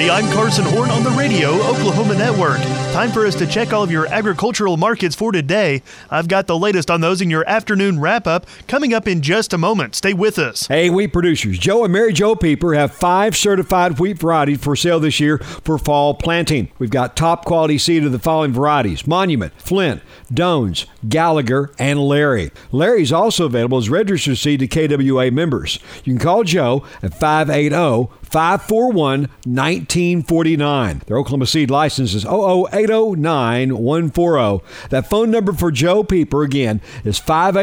Hey, I'm Carson Horn on the Radio Oklahoma Network. Time for us to check all of your agricultural markets for today. I've got the latest on those in your afternoon wrap-up coming up in just a moment. Stay with us. Hey, wheat producers. Joe and Mary Jo Pieper have 5 certified wheat varieties for sale this year for fall planting. We've got top quality seed of the following varieties: Monument, Flint, Dones, Gallagher, and Larry. Larry's also available as registered seed to KWA members. You can call Joe at 580-541-1949. Their Oklahoma seed license is 00809-140. That phone number for Joe Pieper, again, is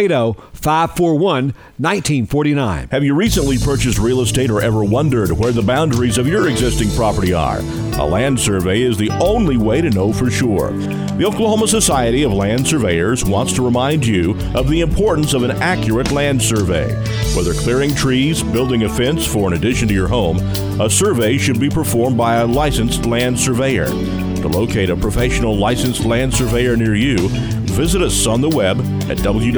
580-541-1949. Have you recently purchased real estate or ever wondered where the boundaries of your existing property are? A land survey is the only way to know for sure. The Oklahoma Society of Land Surveyors wants to remind you of the importance of an accurate land survey. Whether clearing trees, building a fence for an addition to your home, a survey should be performed by a licensed land surveyor. To locate a professional licensed land surveyor near you, visit us on the web at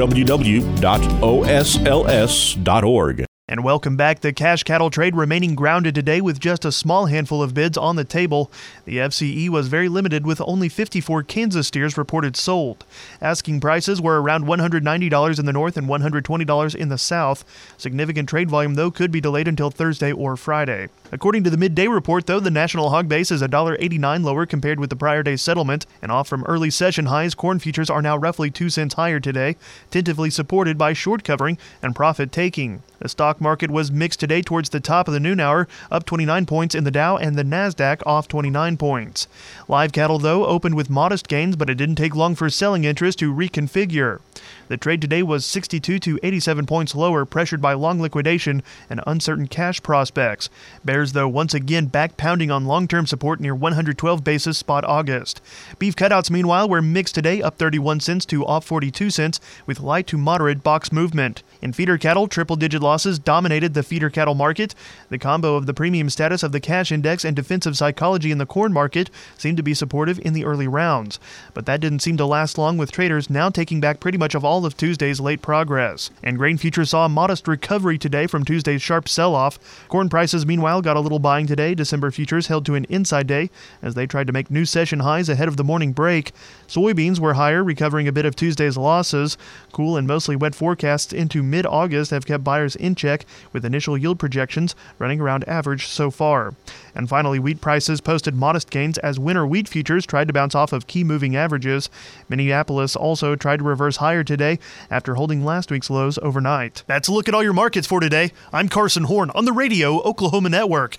www.osls.org. And welcome back. The cash cattle trade remaining grounded today with just a small handful of bids on the table. The FCE was very limited with only 54 Kansas steers reported sold. Asking prices were around $190 in the north and $120 in the south. Significant trade volume, though, could be delayed until Thursday or Friday. According to the midday report, though, the national hog base is $1.89 lower compared with the prior day's settlement, and off from early session highs, corn futures are now roughly 2 cents higher today, tentatively supported by short covering and profit taking. The stock market was mixed today towards the top of the noon hour, up 29 points in the Dow and the Nasdaq off 29 points. Live cattle, though, opened with modest gains, but it didn't take long for selling interest to reconfigure. The trade today was 62 to 87 points lower, pressured by long liquidation and uncertain cash prospects. Bears, though, once again back pounding on long-term support near 112 basis spot August. Beef cutouts, meanwhile, were mixed today, up 31 cents to off 42 cents, with light to moderate box movement. In feeder cattle, triple-digit losses dominated the feeder cattle market. The combo of the premium status of the cash index and defensive psychology in the corn market seemed to be supportive in the early rounds. But that didn't seem to last long, with traders now taking back pretty much of all of Tuesday's late progress. And grain futures saw a modest recovery today from Tuesday's sharp sell-off. Corn prices, meanwhile, got a little buying today. December futures held to an inside day as they tried to make new session highs ahead of the morning break. Soybeans were higher, recovering a bit of Tuesday's losses. Cool and mostly wet forecasts into mid-August have kept buyers in check, with initial yield projections running around average so far. And finally, wheat prices posted modest gains as winter wheat futures tried to bounce off of key moving averages. Minneapolis also tried to reverse higher today after holding last week's lows overnight. That's a look at all your markets for today. I'm Carson Horn on the Radio Oklahoma Network.